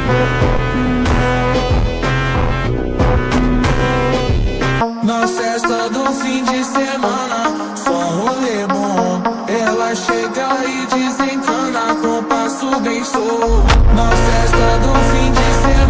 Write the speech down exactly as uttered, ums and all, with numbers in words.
Na festa do fim de semana, só rolê bom. Ela chega e desencana com passo bem show. Na festa do fim de semana.